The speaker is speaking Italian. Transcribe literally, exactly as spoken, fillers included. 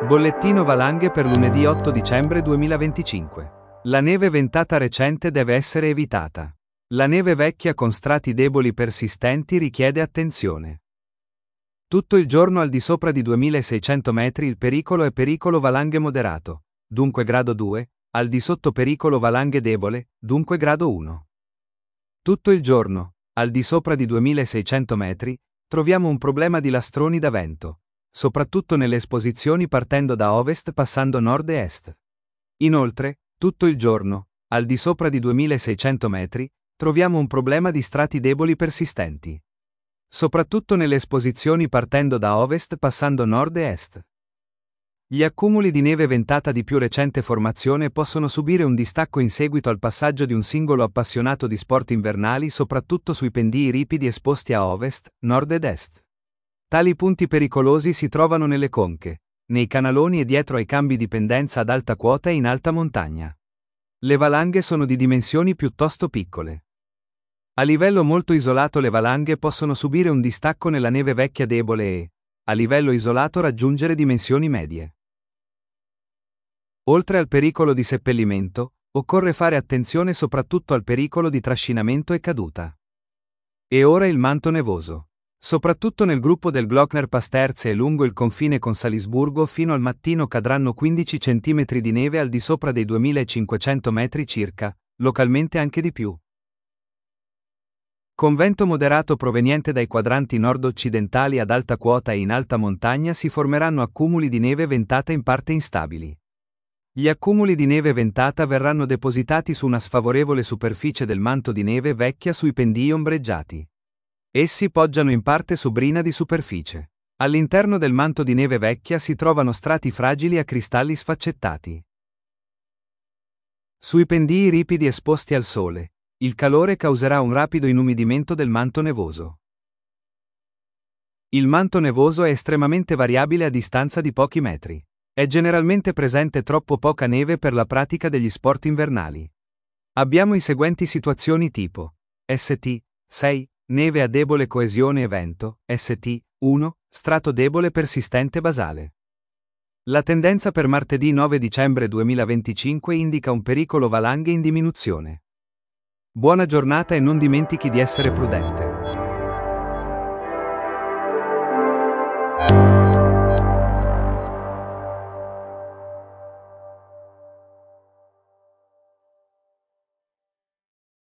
Bollettino valanghe per lunedì otto dicembre duemilaventicinque. La neve ventata recente deve essere evitata. La neve vecchia con strati deboli persistenti richiede attenzione. Tutto il giorno al di sopra di duemilaseicento metri il pericolo è pericolo valanghe moderato, dunque grado due, al di sotto pericolo valanghe debole, dunque grado uno. Tutto il giorno, al di sopra di duemilaseicento metri, troviamo un problema di lastroni da vento, soprattutto nelle esposizioni partendo da ovest passando nord e est. Inoltre, tutto il giorno, al di sopra di duemilaseicento metri, troviamo un problema di strati deboli persistenti. Soprattutto nelle esposizioni partendo da ovest passando nord e est. Gli accumuli di neve ventata di più recente formazione possono subire un distacco in seguito al passaggio di un singolo appassionato di sport invernali soprattutto sui pendii ripidi esposti a ovest, nord ed est. Tali punti pericolosi si trovano nelle conche, nei canaloni e dietro ai cambi di pendenza ad alta quota e in alta montagna. Le valanghe sono di dimensioni piuttosto piccole. A livello molto isolato le valanghe possono subire un distacco nella neve vecchia debole e, a livello isolato raggiungere dimensioni medie. Oltre al pericolo di seppellimento, occorre fare attenzione soprattutto al pericolo di trascinamento e caduta. E ora il manto nevoso. Soprattutto nel gruppo del Glockner-Pasterze e lungo il confine con Salisburgo fino al mattino cadranno quindici centimetri di neve al di sopra dei duemilacinquecento metri circa, localmente anche di più. Con vento moderato proveniente dai quadranti nord-occidentali ad alta quota e in alta montagna si formeranno accumuli di neve ventata in parte instabili. Gli accumuli di neve ventata verranno depositati su una sfavorevole superficie del manto di neve vecchia sui pendii ombreggiati. Essi poggiano in parte su brina di superficie. All'interno del manto di neve vecchia si trovano strati fragili a cristalli sfaccettati. Sui pendii ripidi esposti al sole, il calore causerà un rapido inumidimento del manto nevoso. Il manto nevoso è estremamente variabile a distanza di pochi metri. È generalmente presente troppo poca neve per la pratica degli sport invernali. Abbiamo i seguenti situazioni tipo S T sei, neve a debole coesione e vento, S T uno, strato debole persistente basale. La tendenza per martedì nove dicembre duemilaventicinque indica un pericolo valanghe in diminuzione. Buona giornata e non dimentichi di essere prudente.